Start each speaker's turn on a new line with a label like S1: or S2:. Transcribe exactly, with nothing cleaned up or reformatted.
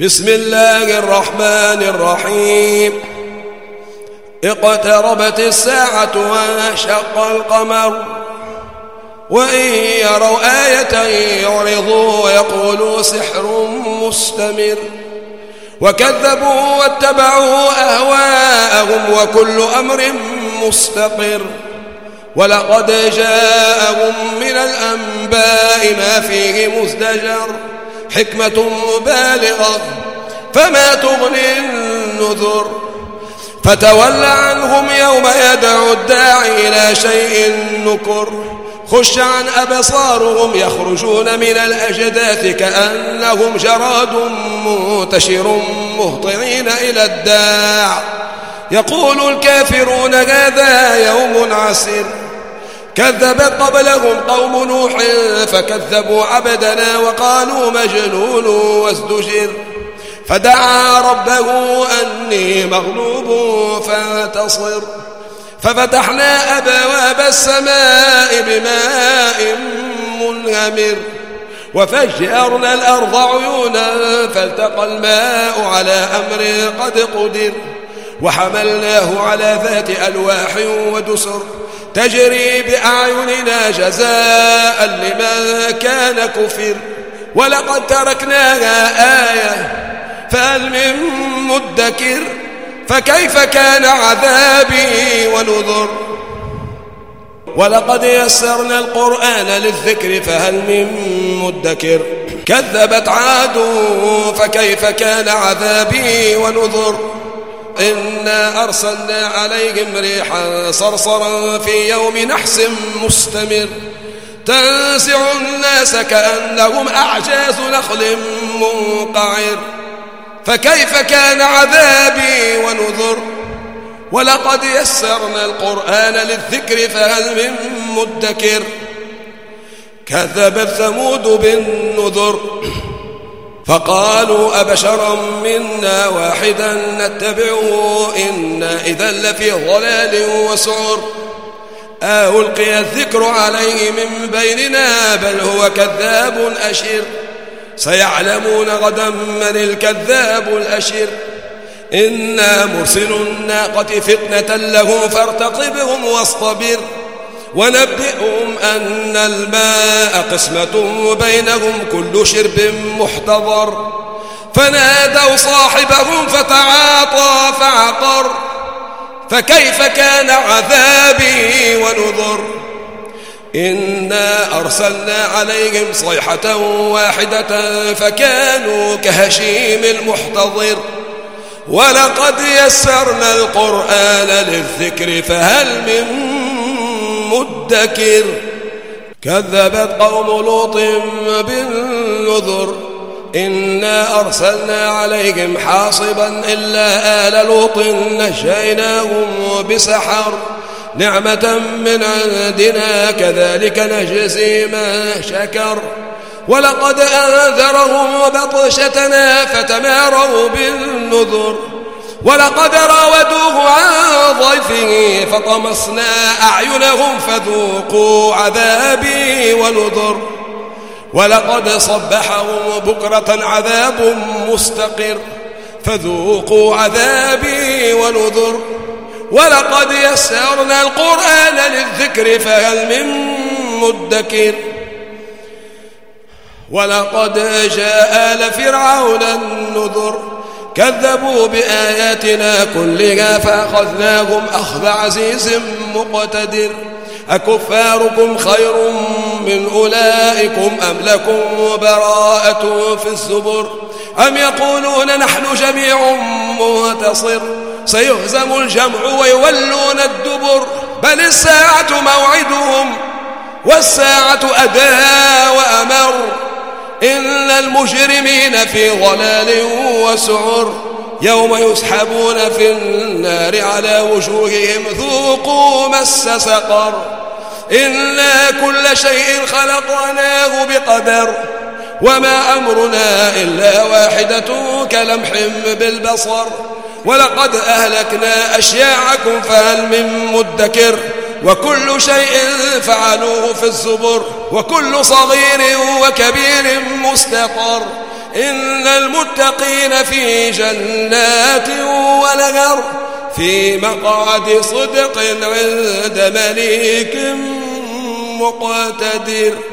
S1: بسم الله الرحمن الرحيم. اقتربت الساعة وانشق القمر وإن يروا آية يعرضوا ويقولوا سحر مستمر وكذبوا واتبعوا أهواءهم وكل أمر مستقر ولقد جاءهم من الأنباء ما فيه مزدجر حكمة بالغة فما تغني النذر فتول عنهم يوم يدعو الداعي إلى شيء نكر خش عن أبصارهم يخرجون من الأجداث كأنهم جراد منتشر مهطعين إلى الداع يقول الكافرون هذا يوم عسير كذبت قبلهم قوم نوح فكذبوا عبدنا وقالوا مجنون وازدجر فدعا ربه أني مغلوب فانتصر ففتحنا أبواب السماء بماء منهمر وفجرنا الأرض عيونا فالتقى الماء على أمر قد قدر وحملناه على ذات ألواح ودسر تجري بأعيننا جزاء لمن كان كفر ولقد تركناها آية فهل من مدكر فكيف كان عذابي ونذر ولقد يسرنا القرآن للذكر فهل من مدكر كذبت عاد فكيف كان عذابي ونذر إنا أرسلنا عليهم ريحا صرصرا في يوم نحس مستمر تنزع الناس كأنهم أعجاز نخل منقعر فكيف كان عذابي ونذر ولقد يسرنا القرآن للذكر فهل من مدكر كذبت ثمود بالنذر فقالوا أبشرا منا واحدا نتبعه إنا إذا لفي ضلال وسعر ألقي الذكر عليه من بيننا بل هو كذاب أشر سيعلمون غدا من الكذاب الأشر إنا مرسل الناقة فتنة لهم فارتقبهم واصطبر ونبئهم أن الماء قسمة بينهم كل شرب محتضر فنادوا صاحبهم فتعاطى فعقر فكيف كان عذابي ونذر إنا أرسلنا عليهم صيحة واحدة فكانوا كهشيم المحتضر ولقد يسرنا القرآن للذكر فهل من مدكر كذبت قوم لوط بالنذر إنا أرسلنا عليهم حاصبا إلا آل لوط نجيناهم بسحر نعمة من عندنا كذلك نجزي من شكر ولقد أنذرهم بطشتنا فتماروا بالنذر ولقد راودوه عن ضيفه فطمسنا أعينهم فذوقوا عذابي ونذر ولقد صبحهم بكرة عذاب مستقر فذوقوا عذابي ونذر ولقد يسرنا القرآن للذكر فهل من مدكر ولقد جاء آل فرعون النذر كذبوا بآياتنا كلها فأخذناهم أخذ عزيز مقتدر أكفاركم خير من أولئكم أم لكم براءة في الزبر أم يقولون نحن جميع منتصر سيهزم الجمع ويولون الدبر بل الساعة موعدهم والساعة أدهى وأمر إن المجرمين في ضلال وسعر يوم يسحبون في النار على وجوههم ذوقوا مس سقر إنا كل شيء خلقناه بقدر وما أمرنا إلا واحدة كلمح بالبصر ولقد أهلكنا أشياعكم فهل من مدكر وكل شيء فعلوه في الزبر وكل صغير وكبير مستقر إن المتقين في جنات ونهر في مقعد صدق عند مليك مقتدر.